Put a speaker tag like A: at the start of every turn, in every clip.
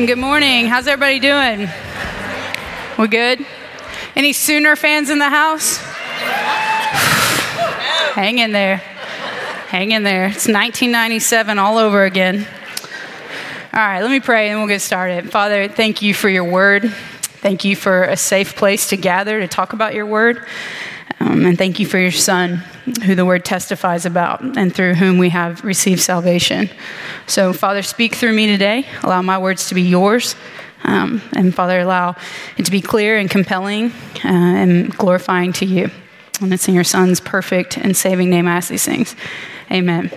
A: morning. Good morning. How's everybody doing? We good? Any Sooner fans in the house? Hang in there. Hang in there. It's 1997 all over again. All right, let me pray and we'll get started. Father, thank you for your word. Thank you for a safe place to gather to talk about your word. And thank you for your son, who the word testifies about and through whom we have received salvation. So, Father, speak through me today. Allow my words to be yours. And, Father, allow it to be clear and compelling and glorifying to you. And it's in your son's perfect and saving name I ask these things. Amen.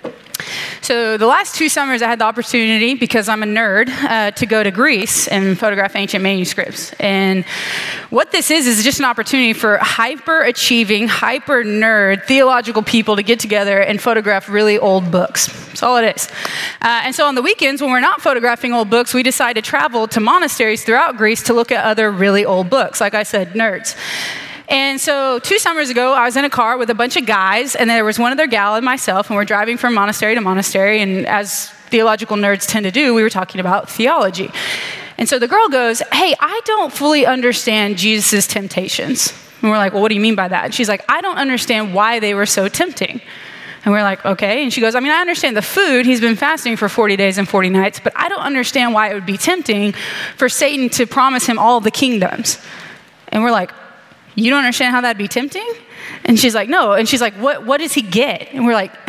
A: So the last 2 summers I had the opportunity, because I'm a nerd, to go to Greece and photograph ancient manuscripts. And what this is just an opportunity for hyper-achieving, hyper-nerd theological people to get together and photograph really old books. That's all it is. And so on the weekends, when we're not photographing old books, we decide to travel to monasteries throughout Greece to look at other really old books. Like I said, nerds. And so 2 summers ago, I was in a car with a bunch of guys, and there was one other gal and myself, and we're driving from monastery to monastery, and as theological nerds tend to do, we were talking about theology. And so the girl goes, "Hey, I don't fully understand Jesus' temptations." And we're like, "Well, what do you mean by that?" And she's like, "I don't understand why they were so tempting." And we're like, "Okay." And she goes, "I mean, I understand the food. He's been fasting for 40 days and 40 nights, but I don't understand why it would be tempting for Satan to promise him all the kingdoms." And we're like, "You don't understand how that'd be tempting?" And she's like, "No." And she's like, what does he get?" And we're like,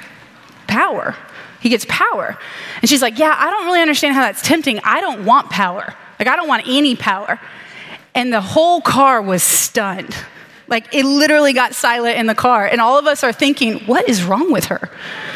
A: "Power. He gets power." And she's like, "Yeah, I don't really understand how that's tempting. I don't want power. Like, I don't want any power." And the whole car was stunned. Like, it literally got silent in the car. And all of us are thinking, what is wrong with her?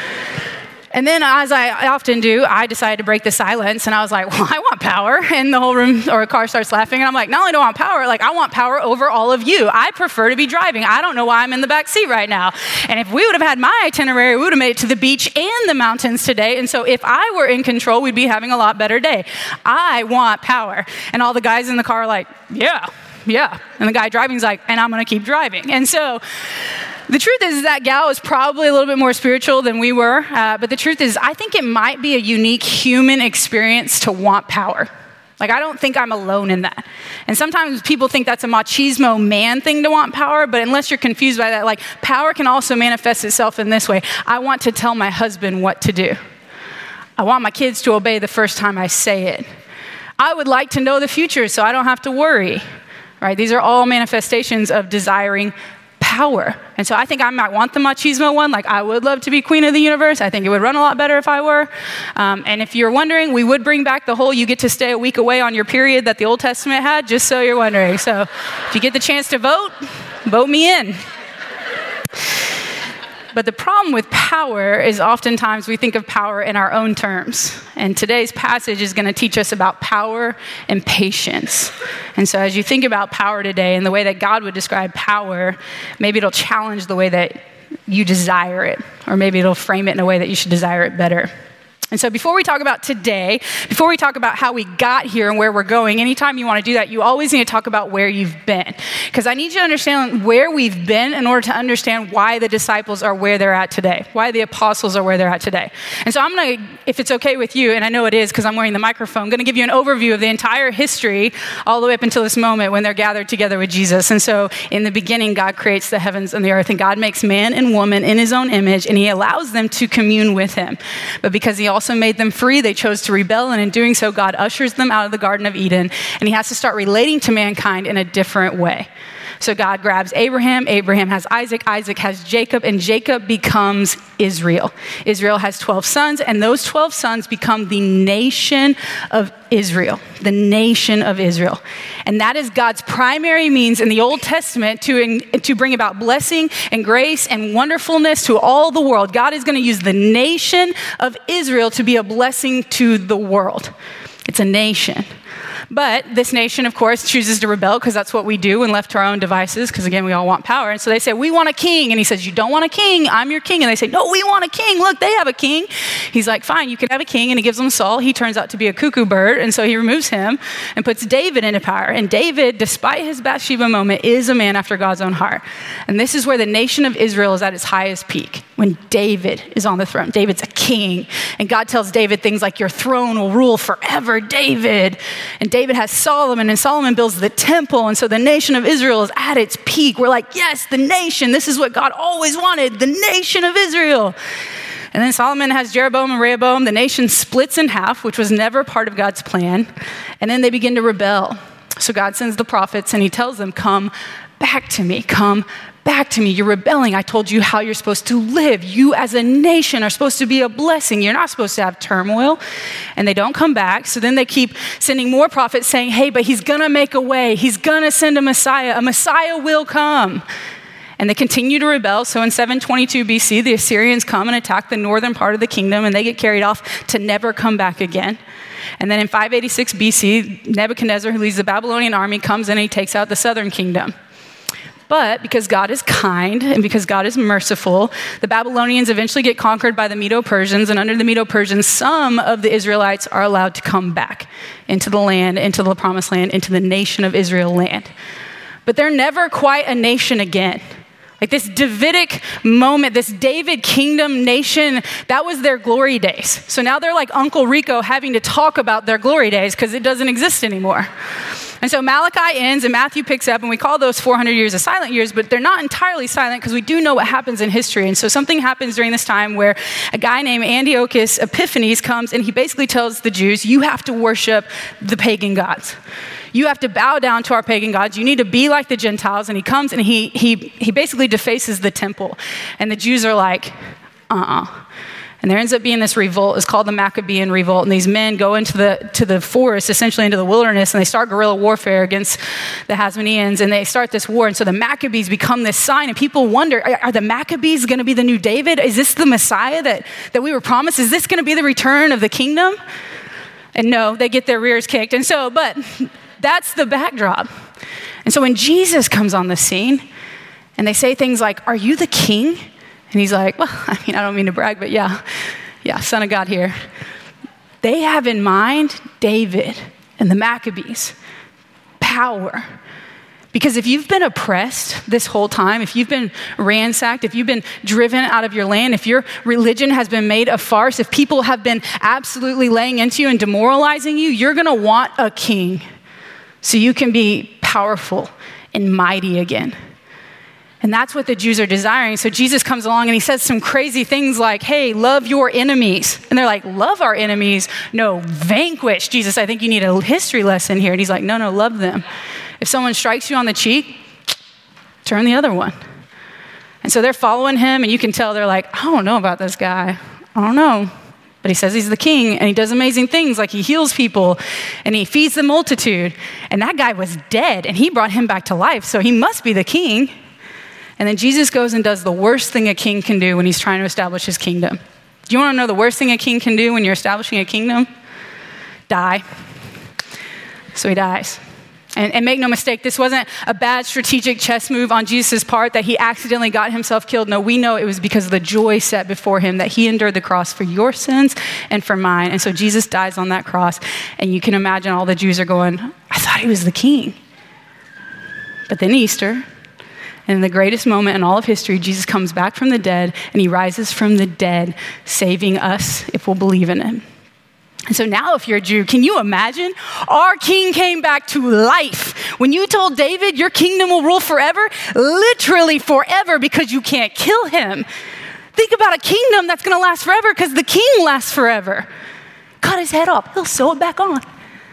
A: And then, as I often do, I decided to break the silence, and I was like, "Well, I want power." And the whole room or car starts laughing, and I'm like, "Not only do I want power, like I want power over all of you. I prefer to be driving. I don't know why I'm in the back seat right now. And if we would have had my itinerary, we would have made it to the beach and the mountains today. And so if I were in control, we'd be having a lot better day. I want power." And all the guys in the car are like, yeah. And the guy driving's like, "And I'm going to keep driving." And so the truth is that gal is probably a little bit more spiritual than we were. But the truth is, I think it might be a unique human experience to want power. Like, I don't think I'm alone in that. And sometimes people think that's a machismo man thing to want power, but unless you're confused by that, like, power can also manifest itself in this way. I want to tell my husband what to do. I want my kids to obey the first time I say it. I would like to know the future so I don't have to worry. Right? These are all manifestations of desiring power. And so I think I might want the machismo one. Like, I would love to be queen of the universe. I think it would run a lot better if I were. And if you're wondering, we would bring back the whole you get to stay a week away on your period that the Old Testament had, just so you're wondering. So if you get the chance to vote me in. But the problem with power is oftentimes we think of power in our own terms. And today's passage is going to teach us about power and patience. And so as you think about power today and the way that God would describe power, maybe it'll challenge the way that you desire it, or maybe it'll frame it in a way that you should desire it better. And so before we talk about today, before we talk about how we got here and where we're going, anytime you want to do that, you always need to talk about where you've been. Because I need you to understand where we've been in order to understand why the disciples are where they're at today, why the apostles are where they're at today. And so I'm going to, if it's okay with you, and I know it is because I'm wearing the microphone, I'm going to give you an overview of the entire history all the way up until this moment when they're gathered together with Jesus. And so in the beginning, God creates the heavens and the earth, and God makes man and woman in his own image, and he allows them to commune with him. But because he also made them free, they chose to rebel, and in doing so, God ushers them out of the Garden of Eden, and he has to start relating to mankind in a different way. So God grabs Abraham has Isaac has Jacob, and Jacob becomes Israel. Israel has 12 sons, and those 12 sons become the nation of Israel, the nation of Israel. And that is God's primary means in the Old Testament to bring about blessing and grace and wonderfulness to all the world. God is going to use the nation of Israel to be a blessing to the world. It's a nation. But this nation, of course, chooses to rebel because that's what we do when left to our own devices, because again, we all want power. And so they say, we want a king. And he says, you don't want a king, I'm your king. And they say, no, we want a king. Look, they have a king. He's like, fine, you can have a king. And he gives them Saul. He turns out to be a cuckoo bird. And so he removes him and puts David into power. And David, despite his Bathsheba moment, is a man after God's own heart. And this is where the nation of Israel is at its highest peak, when David is on the throne. David's a king. And God tells David things like, your throne will rule forever, David. And David has Solomon, and Solomon builds the temple. And so the nation of Israel is at its peak. We're like, yes, the nation. This is what God always wanted, the nation of Israel. And then Solomon has Jeroboam and Rehoboam. The nation splits in half, which was never part of God's plan. And then they begin to rebel. So God sends the prophets, and he tells them, come back to me. Come back to me. You're rebelling. I told you how you're supposed to live. You as a nation are supposed to be a blessing. You're not supposed to have turmoil. And they don't come back. So then they keep sending more prophets saying, hey, but he's going to make a way. He's going to send a Messiah. A Messiah will come. And they continue to rebel. So in 722 BC, the Assyrians come and attack the northern part of the kingdom, and they get carried off to never come back again. And then in 586 BC, Nebuchadnezzar, who leads the Babylonian army, comes in and he takes out the southern kingdom. But because God is kind and because God is merciful, the Babylonians eventually get conquered by the Medo-Persians, and under the Medo-Persians, some of the Israelites are allowed to come back into the land, into the promised land, into the nation of Israel land. But they're never quite a nation again. Like this Davidic moment, this David kingdom nation, that was their glory days. So now they're like Uncle Rico having to talk about their glory days because it doesn't exist anymore. And so Malachi ends and Matthew picks up, and we call those 400 years of silent years, but they're not entirely silent because we do know what happens in history. And so something happens during this time where a guy named Antiochus Epiphanes comes, and he basically tells the Jews, you have to worship the pagan gods. You have to bow down to our pagan gods. You need to be like the Gentiles. And he comes and he basically defaces the temple. And the Jews are like, And there ends up being this revolt. It's called the Maccabean Revolt. And these men go into the forest, essentially into the wilderness, and they start guerrilla warfare against the Hasmoneans, and they start this war. And so the Maccabees become this sign, and people wonder, are the Maccabees going to be the new David? Is this the Messiah that we were promised? Is this going to be the return of the kingdom? And no, they get their rears kicked. And so, but that's the backdrop. And so when Jesus comes on the scene, and they say things like, are you the king? And he's like, well, I don't mean to brag, but yeah, Son of God here. They have in mind David and the Maccabees, power. Because if you've been oppressed this whole time, if you've been ransacked, if you've been driven out of your land, if your religion has been made a farce, if people have been absolutely laying into you and demoralizing you, you're going to want a king so you can be powerful and mighty again. And that's what the Jews are desiring. So Jesus comes along and he says some crazy things like, hey, love your enemies. And they're like, love our enemies? No, vanquish. Jesus, I think you need a history lesson here. And he's like, no, love them. If someone strikes you on the cheek, turn the other one. And so they're following him, and you can tell they're like, I don't know about this guy. I don't know. But he says he's the king, and he does amazing things, like he heals people, and he feeds the multitude. And that guy was dead, and he brought him back to life, so he must be the king. And then Jesus goes and does the worst thing a king can do when he's trying to establish his kingdom. Do you want to know the worst thing a king can do when you're establishing a kingdom? Die. So he dies. And make no mistake, this wasn't a bad strategic chess move on Jesus' part that he accidentally got himself killed. No, we know it was because of the joy set before him that he endured the cross for your sins and for mine. And so Jesus dies on that cross. And you can imagine all the Jews are going, I thought he was the king. But then Easter, and in the greatest moment in all of history, Jesus comes back from the dead, and he rises from the dead, saving us if we'll believe in him. And so now if you're a Jew, can you imagine? Our king came back to life. When you told David, your kingdom will rule forever, literally forever, because you can't kill him. Think about a kingdom that's going to last forever because the king lasts forever. Cut his head off. He'll sew it back on.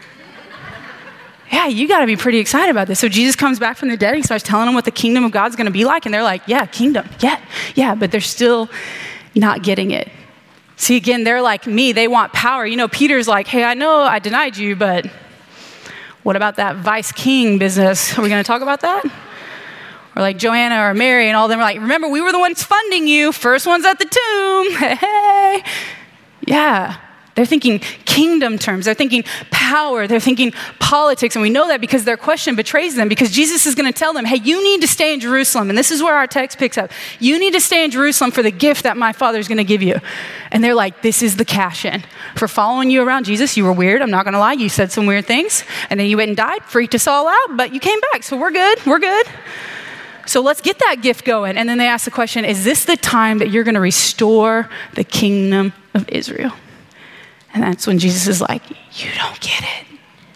A: Yeah, you got to be pretty excited about this. So Jesus comes back from the dead. He starts telling them what the kingdom of God's going to be like. And they're like, yeah, kingdom. Yeah, but they're still not getting it. See, again, they're like me. They want power. You know, Peter's like, hey, I know I denied you, but what about that vice king business? Are we going to talk about that? Or like Joanna or Mary and all of them are like, remember, we were the ones funding you. First ones at the tomb. Hey. Yeah. They're thinking kingdom terms. They're thinking power. They're thinking politics. And we know that because their question betrays them, because Jesus is going to tell them, hey, you need to stay in Jerusalem. And this is where our text picks up. You need to stay in Jerusalem for the gift that my Father is going to give you. And they're like, this is the cash in. For following you around, Jesus, you were weird. I'm not going to lie. You said some weird things. And then you went and died, freaked us all out, but you came back. So we're good. We're good. So let's get that gift going. And then they ask the question, is this the time that you're going to restore the kingdom of Israel? And that's when Jesus is like, you don't get it.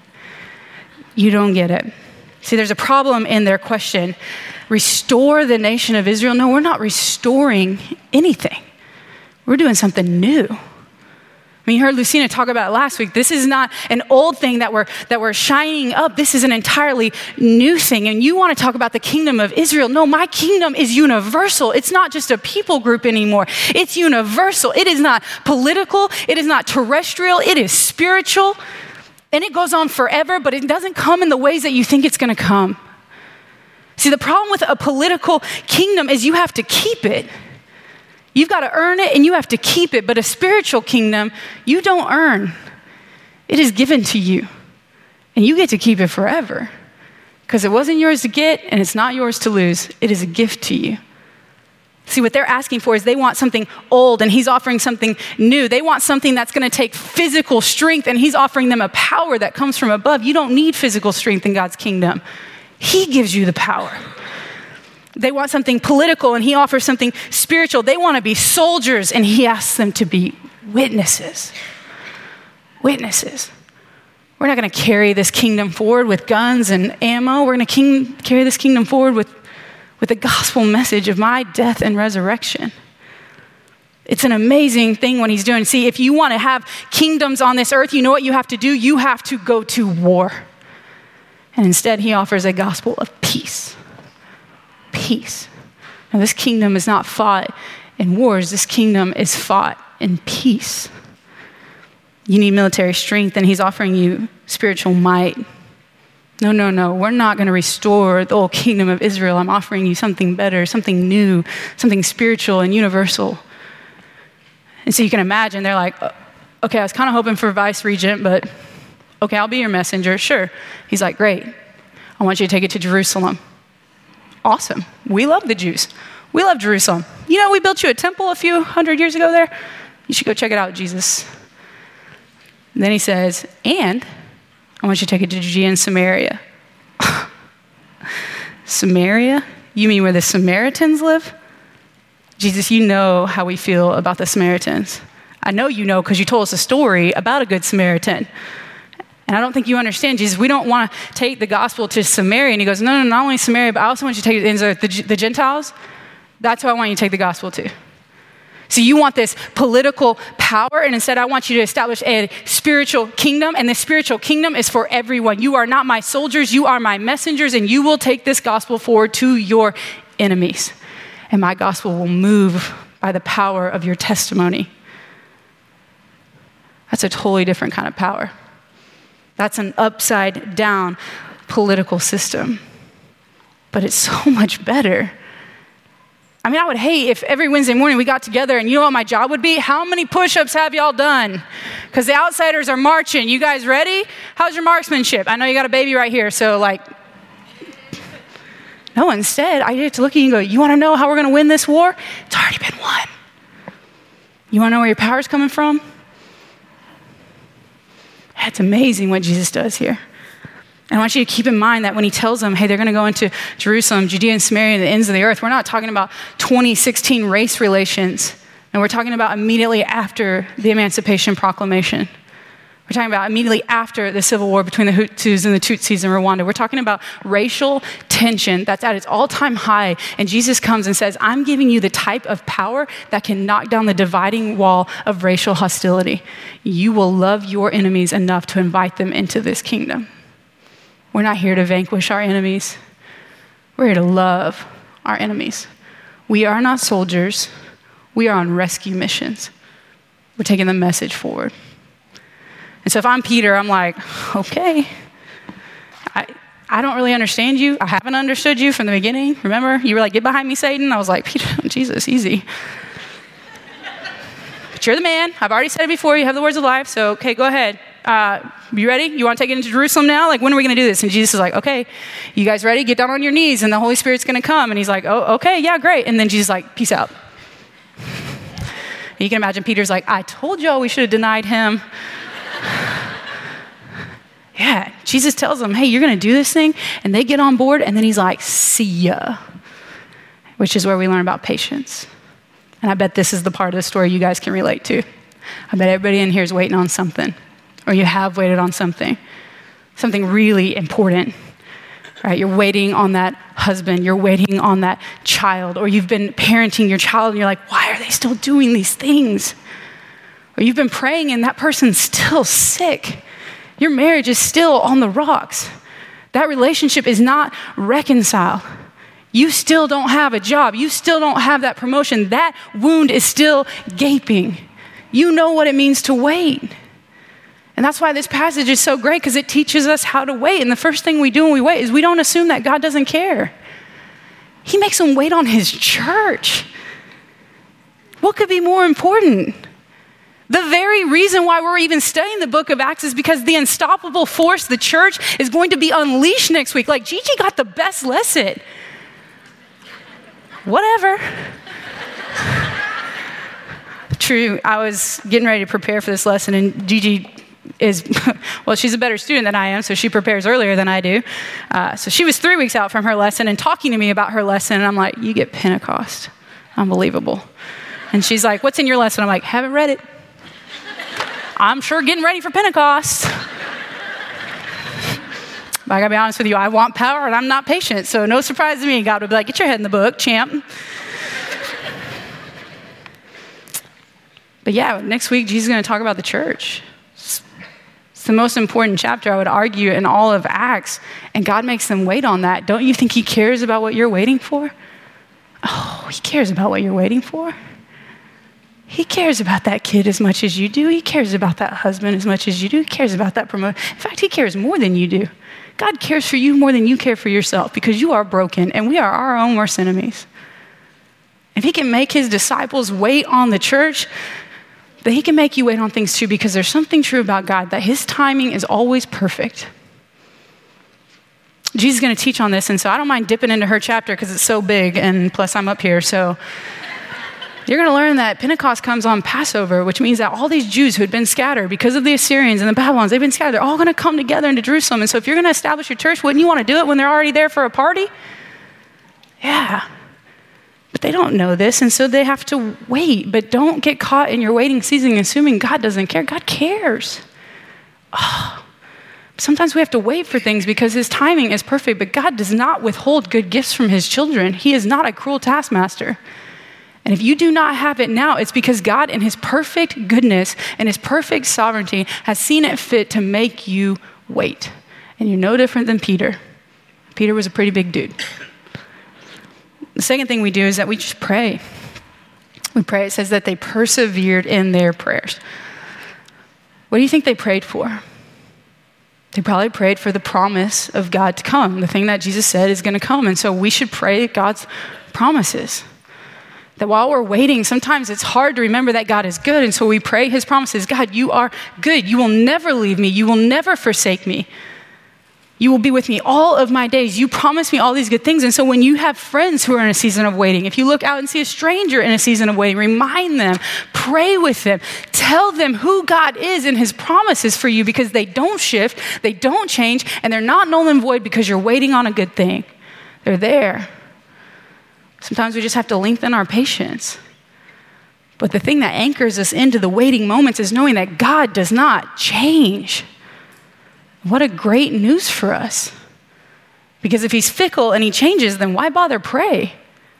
A: You don't get it. See, there's a problem in their question. Restore the nation of Israel? No, we're not restoring anything. We're doing something new. I mean, you heard Lucina talk about it last week. This is not an old thing that we're shining up. This is an entirely new thing. And you want to talk about the kingdom of Israel. No, my kingdom is universal. It's not just a people group anymore. It's universal. It is not political. It is not terrestrial. It is spiritual. And it goes on forever, but it doesn't come in the ways that you think it's going to come. See, the problem with a political kingdom is you have to keep it. You've got to earn it and you have to keep it. But a spiritual kingdom, you don't earn. It is given to you. And you get to keep it forever. Because it wasn't yours to get and it's not yours to lose. It is a gift to you. See, what they're asking for is they want something old and he's offering something new. They want something that's going to take physical strength and he's offering them a power that comes from above. You don't need physical strength in God's kingdom. He gives you the power. They want something political and he offers something spiritual. They want to be soldiers and he asks them to be witnesses. Witnesses. We're not going to carry this kingdom forward with guns and ammo. We're going to carry this kingdom forward with the gospel message of my death and resurrection. It's an amazing thing what he's doing. See, if you want to have kingdoms on this earth, you know what you have to do? You have to go to war. And instead, he offers a gospel of peace. Peace. Now, this kingdom is not fought in wars. This kingdom is fought in peace. You need military strength, and he's offering you spiritual might. No. We're not going to restore the old kingdom of Israel. I'm offering you something better, something new, something spiritual and universal. And so you can imagine, they're like, okay, I was kind of hoping for vice regent, but okay, I'll be your messenger. Sure. He's like, great. I want you to take it to Jerusalem. Awesome. We love the Jews. We love Jerusalem. You know, we built you a temple a few hundred years ago there. You should go check it out, Jesus. And then he says, and I want you to take it to Judea and Samaria. Samaria? You mean where the Samaritans live? Jesus, you know how we feel about the Samaritans. I know you know because you told us a story about a good Samaritan. And I don't think you understand, Jesus. We don't want to take the gospel to Samaria. And he goes, no, not only Samaria, but I also want you to take it to the Gentiles. That's who I want you to take the gospel to. So you want this political power, and instead I want you to establish a spiritual kingdom, and this spiritual kingdom is for everyone. You are not my soldiers, you are my messengers, and you will take this gospel forward to your enemies. And my gospel will move by the power of your testimony. That's a totally different kind of power. That's an upside down political system. But it's so much better. I mean, I would hate if every Wednesday morning we got together and you know what my job would be? How many push-ups have y'all done? Because the outsiders are marching. You guys ready? How's your marksmanship? I know you got a baby right here, so like, no, instead, I get to look at you and go, you want to know how we're going to win this war? It's already been won. You want to know where your power's coming from? It's amazing what Jesus does here. And I want you to keep in mind that when he tells them, hey, they're going to go into Jerusalem, Judea and Samaria, and the ends of the earth, we're not talking about 2016 race relations. And we're talking about immediately after the Emancipation Proclamation. We're talking about immediately after the civil war between the Hutus and the Tutsis in Rwanda. We're talking about racial tension that's at its all-time high. And Jesus comes and says, I'm giving you the type of power that can knock down the dividing wall of racial hostility. You will love your enemies enough to invite them into this kingdom. We're not here to vanquish our enemies. We're here to love our enemies. We are not soldiers. We are on rescue missions. We're taking the message forward. And so if I'm Peter, I'm like, okay, I don't really understand you. I haven't understood you from the beginning. Remember? You were like, get behind me, Satan. I was like, Peter, Jesus, easy. but you're the man. I've already said it before. You have the words of life. So, okay, go ahead. You ready? You want to take it into Jerusalem now? Like, when are we going to do this? And Jesus is like, okay, you guys ready? Get down on your knees and the Holy Spirit's going to come. And he's like, oh, okay, yeah, great. And then Jesus is like, peace out. You can imagine Peter's like, I told y'all we should have denied him. Yeah, Jesus tells them, hey, you're going to do this thing. And they get on board. And then he's like, see ya, which is where we learn about patience. And I bet this is the part of the story you guys can relate to. I bet everybody in here is waiting on something, or you have waited on something really important, right? You're waiting on that husband, you're waiting on that child, or you've been parenting your child and you're like, why are they still doing these things? Or you've been praying and that person's still sick. Your marriage is still on the rocks. That relationship is not reconciled. You still don't have a job. You still don't have that promotion. That wound is still gaping. You know what it means to wait. And that's why this passage is so great, because it teaches us how to wait. And the first thing we do when we wait is we don't assume that God doesn't care. He makes them wait on his church. What could be more important? The very reason why we're even studying the book of Acts is because the unstoppable force, the church, is going to be unleashed next week. Like, Gigi got the best lesson. Whatever. True, I was getting ready to prepare for this lesson, and Gigi is, well, she's a better student than I am, so she prepares earlier than I do. So she was 3 weeks out from her lesson and talking to me about her lesson, and I'm like, you get Pentecost. Unbelievable. And she's like, what's in your lesson? I'm like, haven't read it. I'm sure getting ready for Pentecost. But I gotta be honest with you, I want power and I'm not patient, so no surprise to me. God would be like, get your head in the book, champ. But yeah, next week, Jesus is going to talk about the church. It's the most important chapter, I would argue, in all of Acts. And God makes them wait on that. Don't you think he cares about what you're waiting for? Oh, he cares about what you're waiting for. He cares about that kid as much as you do. He cares about that husband as much as you do. He cares about that promotion. In fact, he cares more than you do. God cares for you more than you care for yourself, because you are broken and we are our own worst enemies. If he can make his disciples wait on the church, but he can make you wait on things too, because there's something true about God, that his timing is always perfect. Jesus is going to teach on this, and so I don't mind dipping into her chapter because it's so big, and plus I'm up here, so you're going to learn that Pentecost comes on Passover, which means that all these Jews who had been scattered because of the Assyrians and the Babylons, they've been scattered. They're all going to come together into Jerusalem. And so if you're going to establish your church, wouldn't you want to do it when they're already there for a party? Yeah. But they don't know this, and so they have to wait. But don't get caught in your waiting season assuming God doesn't care. God cares. Oh. Sometimes we have to wait for things because his timing is perfect, but God does not withhold good gifts from his children. He is not a cruel taskmaster. And if you do not have it now, it's because God, in his perfect goodness and his perfect sovereignty, has seen it fit to make you wait. And you're no different than Peter. Peter was a pretty big dude. The second thing we do is that we just pray. We pray. It says that they persevered in their prayers. What do you think they prayed for? They probably prayed for the promise of God to come, the thing that Jesus said is going to come. And so we should pray God's promises. That while we're waiting, sometimes it's hard to remember that God is good. And so we pray his promises. God, you are good. You will never leave me. You will never forsake me. You will be with me all of my days. You promise me all these good things. And so when you have friends who are in a season of waiting, if you look out and see a stranger in a season of waiting, remind them, pray with them, tell them who God is and his promises for you, because they don't shift, they don't change, and they're not null and void because you're waiting on a good thing. They're there. Sometimes we just have to lengthen our patience. But the thing that anchors us into the waiting moments is knowing that God does not change. What a great news for us. Because if he's fickle and he changes, then why bother pray?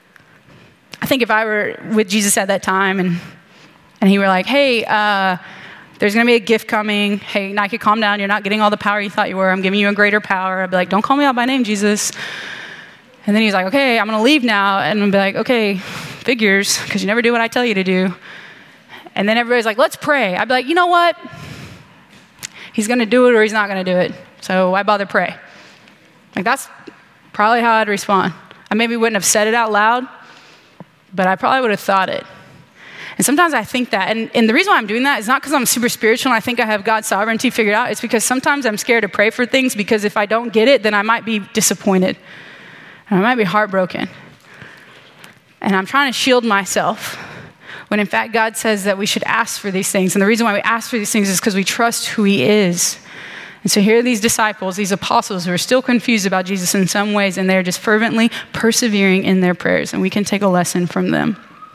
A: I think if I were with Jesus at that time and he were like, hey, there's going to be a gift coming. Hey, Nike, calm down. You're not getting all the power you thought you were. I'm giving you a greater power. I'd be like, don't call me out by name, Jesus. And then he's like, okay, I'm going to leave now. And I'd be like, okay, figures, because you never do what I tell you to do. And then everybody's like, let's pray. I'd be like, you know what? He's going to do it or he's not going to do it. So why bother pray? Like, that's probably how I'd respond. I maybe wouldn't have said it out loud, but I probably would have thought it. And sometimes I think that. And the reason why I'm doing that is not because I'm super spiritual and I think I have God's sovereignty figured out. It's because sometimes I'm scared to pray for things because if I don't get it, then I might be disappointed. And I might be heartbroken. And I'm trying to shield myself when in fact God says that we should ask for these things. And the reason why we ask for these things is because we trust who he is. And so here are these disciples, these apostles who are still confused about Jesus in some ways, and they're just fervently persevering in their prayers, and we can take a lesson from them.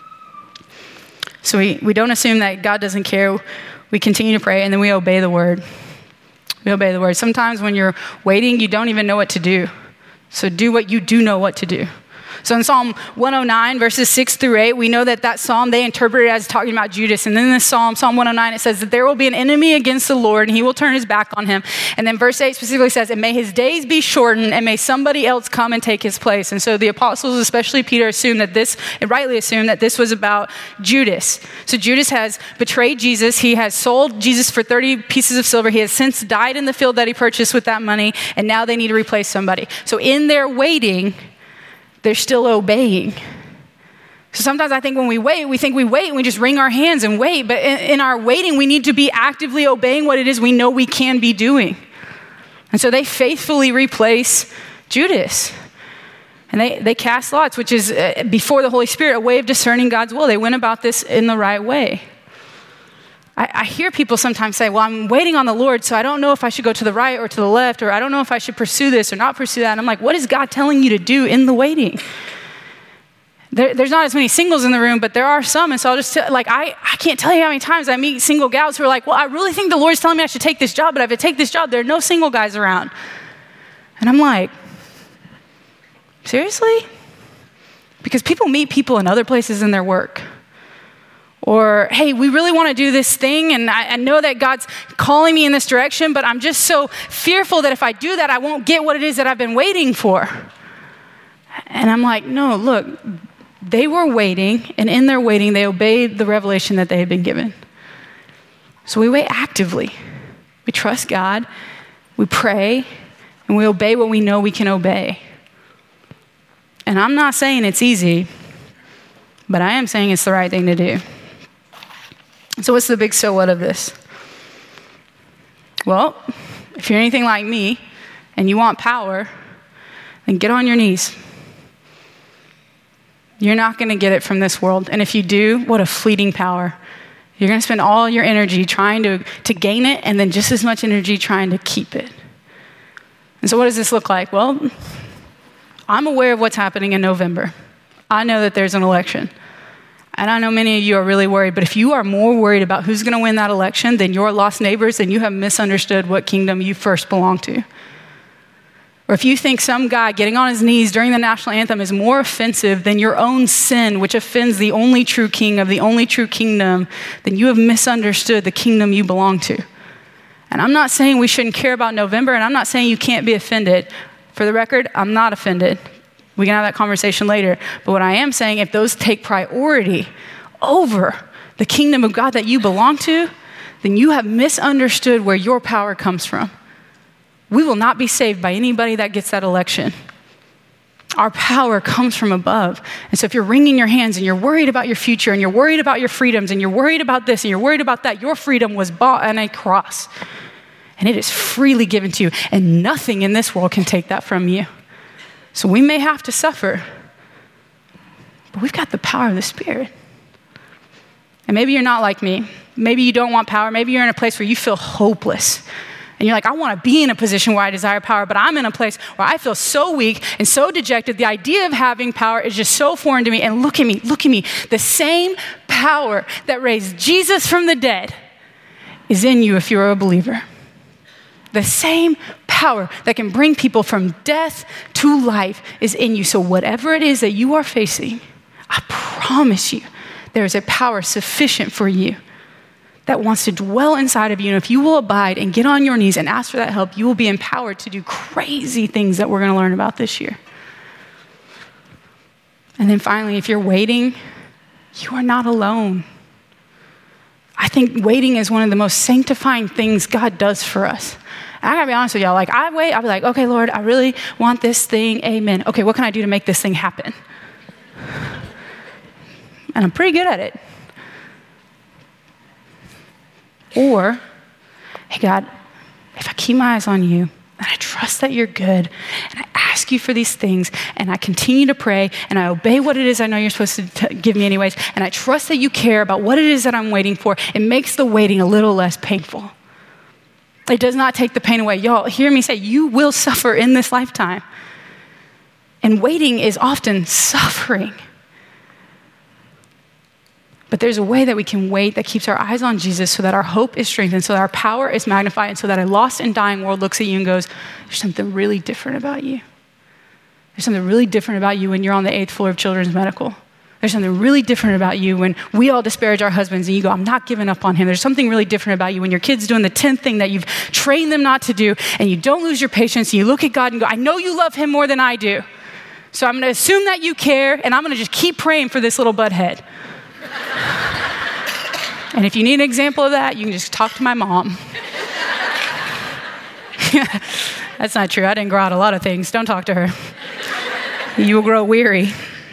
A: So we don't assume that God doesn't care. We continue to pray, and then we obey the word. We obey the word. Sometimes when you're waiting, you don't even know what to do. So do what you do know what to do. So in Psalm 109, verses 6 through 8, we know that psalm, they interpret it as talking about Judas. And then in this Psalm 109, it says that there will be an enemy against the Lord, and he will turn his back on him. And then verse 8 specifically says, and may his days be shortened, and may somebody else come and take his place. And so the apostles, especially Peter, rightly assumed that this was about Judas. So Judas has betrayed Jesus. He has sold Jesus for 30 pieces of silver. He has since died in the field that he purchased with that money, and now they need to replace somebody. So in their waiting, they're still obeying. So sometimes I think when we wait, and we just wring our hands and wait. But in our waiting, we need to be actively obeying what it is we know we can be doing. And so they faithfully replace Judas. And they cast lots, which is before the Holy Spirit, a way of discerning God's will. They went about this in the right way. I hear people sometimes say, well, I'm waiting on the Lord, so I don't know if I should go to the right or to the left, or I don't know if I should pursue this or not pursue that. And I'm like, what is God telling you to do in the waiting? There's not as many singles in the room, but there are some. And so I'll just I can't tell you how many times I meet single gals who are like, well, I really think the Lord's telling me I should take this job, but if I take this job, there are no single guys around. And I'm like, seriously? Because people meet people in other places in their work. Or, hey, we really want to do this thing, and I know that God's calling me in this direction, but I'm just so fearful that if I do that, I won't get what it is that I've been waiting for. And I'm like, no, look, they were waiting, and in their waiting, they obeyed the revelation that they had been given. So we wait actively. We trust God, we pray, and we obey what we know we can obey. And I'm not saying it's easy, but I am saying it's the right thing to do. So what's the big so what of this? Well, if you're anything like me and you want power, then get on your knees. You're not going to get it from this world. And if you do, what a fleeting power. You're going to spend all your energy trying to gain it and then just as much energy trying to keep it. And so what does this look like? Well, I'm aware of what's happening in November. I know that there's an election. And I know many of you are really worried, but if you are more worried about who's going to win that election than your lost neighbors, then you have misunderstood what kingdom you first belong to. Or if you think some guy getting on his knees during the national anthem is more offensive than your own sin, which offends the only true king of the only true kingdom, then you have misunderstood the kingdom you belong to. And I'm not saying we shouldn't care about November, and I'm not saying you can't be offended. For the record, I'm not offended. We can have that conversation later. But what I am saying, if those take priority over the kingdom of God that you belong to, then you have misunderstood where your power comes from. We will not be saved by anybody that gets that election. Our power comes from above. And so if you're wringing your hands and you're worried about your future and you're worried about your freedoms and you're worried about this and you're worried about that, your freedom was bought on a cross. And it is freely given to you. And nothing in this world can take that from you. So we may have to suffer, but we've got the power of the Spirit. And maybe you're not like me. Maybe you don't want power. Maybe you're in a place where you feel hopeless. And you're like, I want to be in a position where I desire power, but I'm in a place where I feel so weak and so dejected. The idea of having power is just so foreign to me. And look at me. The same power that raised Jesus from the dead is in you if you're a believer. The same power that can bring people from death to life is in you. So whatever it is that you are facing, I promise you, there is a power sufficient for you that wants to dwell inside of you. And if you will abide and get on your knees and ask for that help, you will be empowered to do crazy things that we're going to learn about this year. And then finally, if you're waiting, you are not alone. I think waiting is one of the most sanctifying things God does for us. And I gotta be honest with y'all, like I wait, I'll be like, okay, Lord, I really want this thing, amen. Okay, what can I do to make this thing happen? And I'm pretty good at it. Or, hey, God, if I keep my eyes on you, and I trust that you're good, and I ask you for these things, and I continue to pray, and I obey what it is I know you're supposed to give me anyways, and I trust that you care about what it is that I'm waiting for, it makes the waiting a little less painful. It does not take the pain away. Y'all, hear me say, you will suffer in this lifetime. And waiting is often suffering. But there's a way that we can wait that keeps our eyes on Jesus so that our hope is strengthened, so that our power is magnified, and so that a lost and dying world looks at you and goes, there's something really different about you. There's something really different about you when you're on the 8th floor of Children's Medical. There's something really different about you when we all disparage our husbands and you go, I'm not giving up on him. There's something really different about you when your kid's doing the 10th thing that you've trained them not to do, and you don't lose your patience, and you look at God and go, I know you love him more than I do. So I'm going to assume that you care, and I'm going to just keep praying for this little butthead. And if you need an example of that, you can just talk to my mom. That's not true. I didn't grow out a lot of things. Don't talk to her. You will grow weary.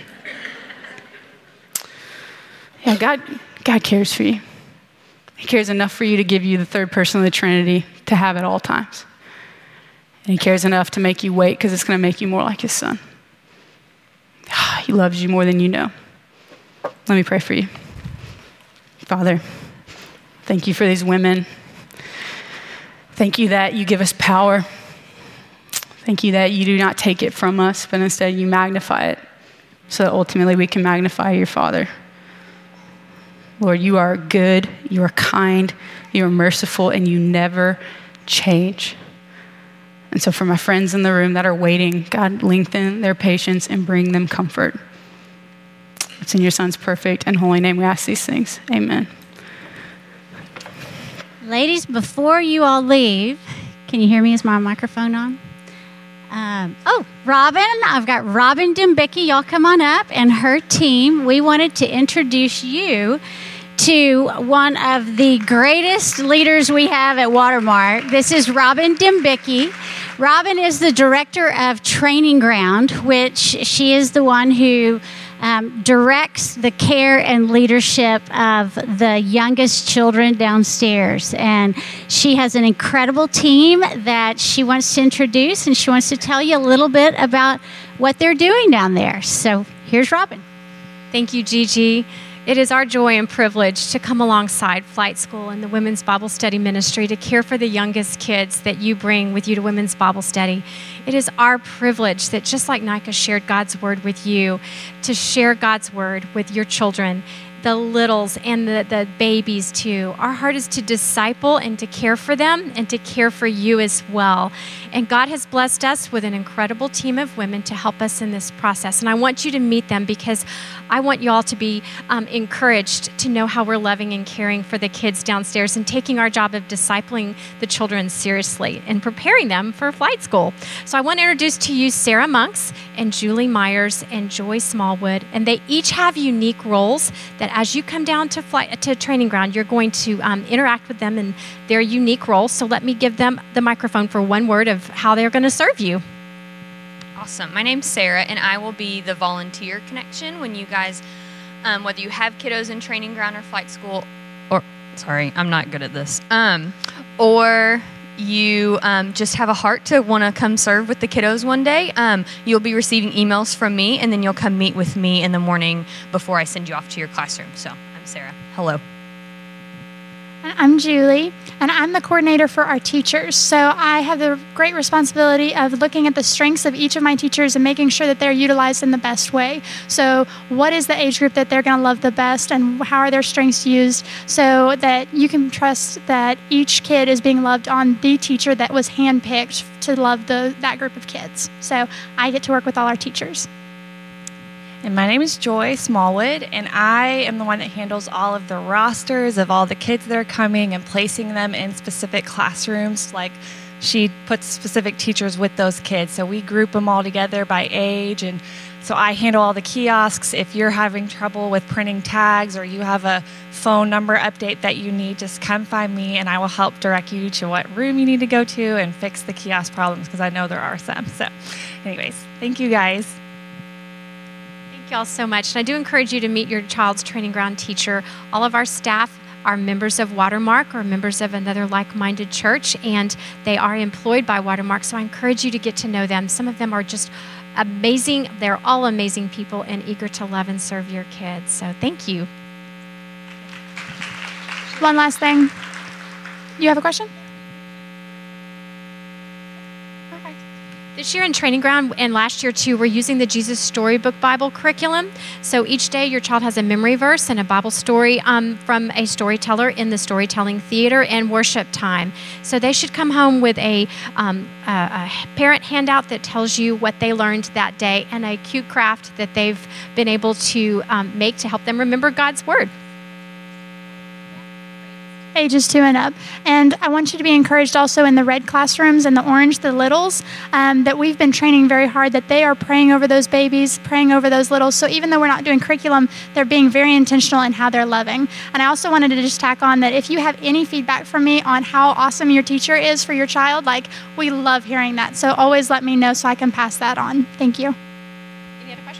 A: Yeah, God cares for you. He cares enough for you to give you the third person of the Trinity to have at all times. And he cares enough to make you wait because it's going to make you more like his son. He loves you more than you know. Let me pray for you. Father, thank you for these women. Thank you that you give us power. Thank you that you do not take it from us, but instead you magnify it so that ultimately we can magnify your Father. Lord, you are good, you are kind, you are merciful, and you never change. And so for my friends in the room that are waiting, God, lengthen their patience and bring them comfort. It's in your son's perfect and holy name we ask these things. Amen.
B: Ladies, before you all leave, can you hear me? Is my microphone on? Robin, I've got Robin Dembicki. Y'all come on up, and her team. We wanted to introduce you to one of the greatest leaders we have at Watermark. This is Robin Dembicki. Robin is the director of Training Ground, which she is the one who directs the care and leadership of the youngest children downstairs. And she has an incredible team that she wants to introduce, and she wants to tell you a little bit about what they're doing down there. So here's Robin.
C: Thank you, Gigi. It is our joy and privilege to come alongside Flight School and the Women's Bible Study Ministry to care for the youngest kids that you bring with you to Women's Bible Study. It is our privilege that just like Nika shared God's Word with you, to share God's Word with your children, the littles and the babies too. Our heart is to disciple and to care for them and to care for you as well. And God has blessed us with an incredible team of women to help us in this process. And I want you to meet them because I want you all to be encouraged to know how we're loving and caring for the kids downstairs and taking our job of discipling the children seriously and preparing them for flight school. So I want to introduce to you Sarah Monks and Julie Myers and Joy Smallwood. And they each have unique roles that as you come down to Training Ground, you're going to interact with them in their unique roles. So let me give them the microphone for one word of how they're going to serve you.
D: Awesome. My name's Sarah, and I will be the volunteer connection when you guys, whether you have kiddos in Training Ground or Flight School, or, sorry, I'm not good at this, or you just have a heart to want to come serve with the kiddos one day, you'll be receiving emails from me, and then you'll come meet with me in the morning before I send you off to your classroom. So I'm Sarah. Hello.
E: I'm Julie, and I'm the coordinator for our teachers. So I have the great responsibility of looking at the strengths of each of my teachers and making sure that they're utilized in the best way. So what is the age group that they're going to love the best, and how are their strengths used so that you can trust that each kid is being loved on the teacher that was handpicked to love that group of kids. So I get to work with all our teachers.
F: And my name is Joy Smallwood, and I am the one that handles all of the rosters of all the kids that are coming and placing them in specific classrooms. Like, she puts specific teachers with those kids. So we group them all together by age. And so I handle all the kiosks. If you're having trouble with printing tags or you have a phone number update that you need, just come find me and I will help direct you to what room you need to go to and fix the kiosk problems, because I know there are some. So anyways, thank you guys.
C: Thank you all so much. And I do encourage you to meet your child's Training Ground teacher. All of our staff are members of Watermark or members of another like-minded church, and they are employed by Watermark. So I encourage you to get to know them. Some of them are just amazing. They're all amazing people and eager to love and serve your kids. So thank you.
E: One last thing. You have a question?
C: This year in Training Ground and last year too, we're using the Jesus Storybook Bible curriculum. So each day your child has a memory verse and a Bible story from a storyteller in the storytelling theater and worship time. So they should come home with a parent handout that tells you what they learned that day and a cute craft that they've been able to make to help them remember God's Word.
E: Ages 2 and up. And I want you to be encouraged also in the red classrooms and the orange, the littles, that we've been training very hard, that they are praying over those babies, praying over those littles. So even though we're not doing curriculum, they're being very intentional in how they're loving. And I also wanted to just tack on that if you have any feedback from me on how awesome your teacher is for your child, like, we love hearing that. So always let me know so I can pass that on. Thank you.
C: Any other questions?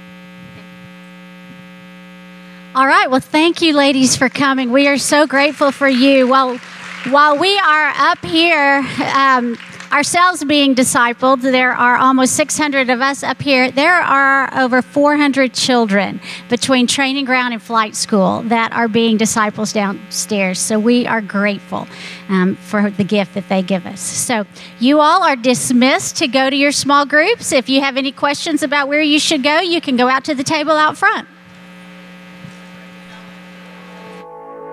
B: All right. Well, thank you, ladies, for coming. We are so grateful for you. While we are up here ourselves being discipled, there are almost 600 of us up here. There are over 400 children between Training Ground and Flight School that are being disciples downstairs. So we are grateful for the gift that they give us. So you all are dismissed to go to your small groups. If you have any questions about where you should go, you can go out to the table out front.